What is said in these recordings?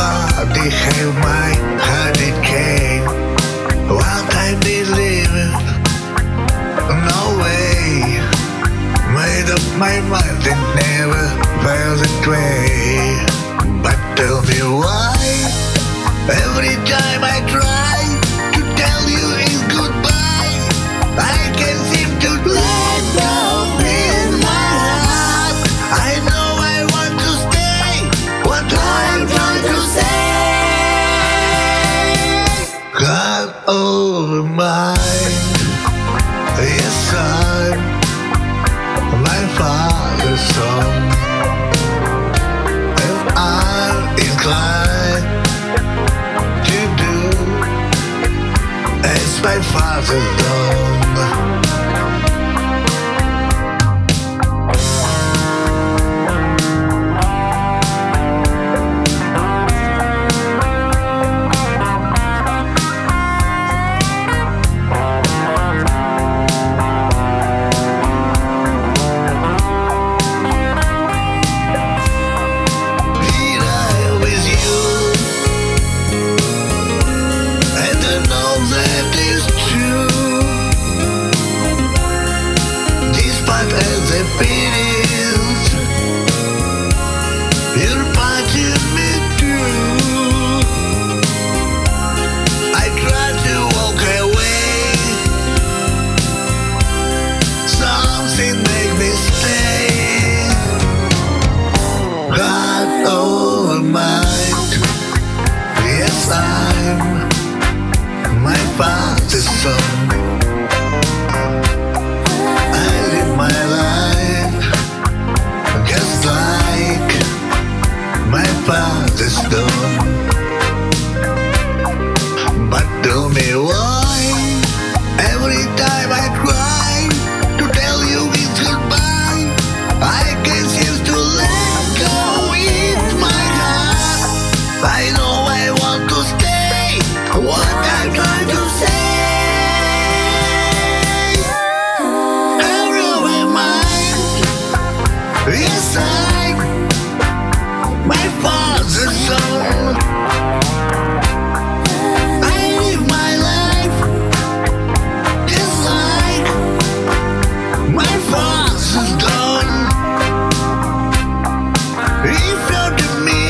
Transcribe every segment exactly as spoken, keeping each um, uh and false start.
body have my heart it came. What I believe, no way. Made up my mind and never felt that way. But tell me why, every time I try to tell you it's goodbye, I can't seem to let go in my heart. I know I want to stay, what I'm trying to say. God over mine, yes I'm my father's son. If I'm inclined to do as my father's done. My father's son. I live my life just like my father's done. But tell me why, every time I try to tell you it's goodbye, I can't seem to let go in my heart. I know I want to stay, what I'm trying to say. Every mind, inside my father's son. I live my life just like my father's done. He felt to me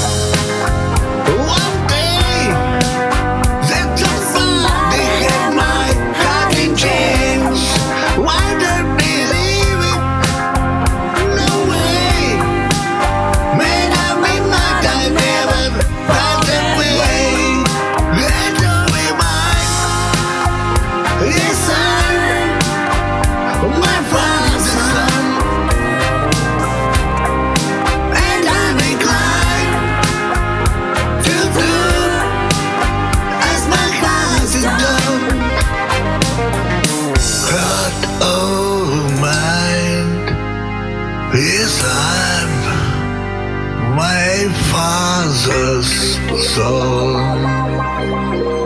one day that somebody had my heart in chains. Why don't believe it? No way. Made up in my time, never felt that way. Let go be mine. Yes, I'm my father's son, and I'm inclined to do as my class is done. Heart of mind, yes I'm my father's son.